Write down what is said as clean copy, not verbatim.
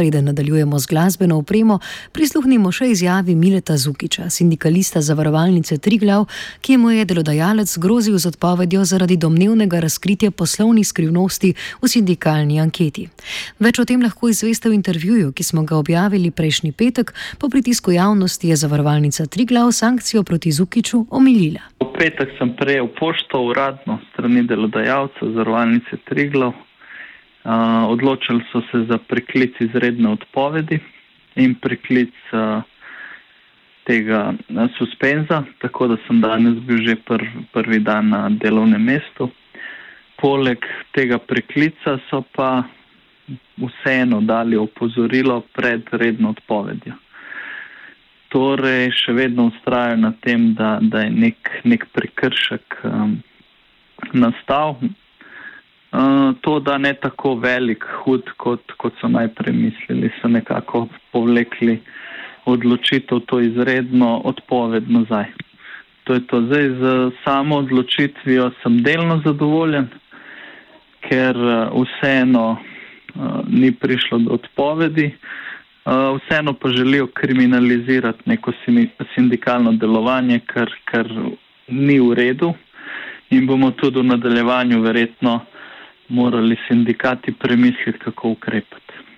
Preden nadaljujemo z glasbeno opremo, prisluhnimo še izjavi Mileta Zukića, sindikalista Zavarovalnice Triglav, ki mu je delodajalec grozil z odpovedjo zaradi domnevnega razkritja poslovnih skrivnosti v sindikalni anketi. Več o tem lahko izveste v intervjuju, ki smo ga objavili prejšnji petek. Po pritisku javnosti je Zavarovalnica Triglav sankcijo proti Zukiću omilila. V petek sem prejel pošto uradno strani delodajalca Zavarovalnice Triglav. Odločili so se za preklic izredne odpovedi in preklic tega suspenza, tako da sem danes bil že prvi dan na delovnem mestu. Poleg tega preklica so pa vseeno dali opozorilo pred redno odpovedjo. Torej, še vedno vztrajajo na tem, da je nek prekršek nastal. To, da ne tako velik, hud, kot so najprej mislili, so nekako povlekli odločitev, to izredno odpoved nazaj. To je to. Zdaj z samo odločitvijo sem delno zadovoljen, ker vseeno ni prišlo do odpovedi. Vseeno pa želijo kriminalizirati neko sindikalno delovanje, kar ni v redu, in bomo tudi v nadaljevanju verjetno morali sindikati premisliti, kako ukrepati.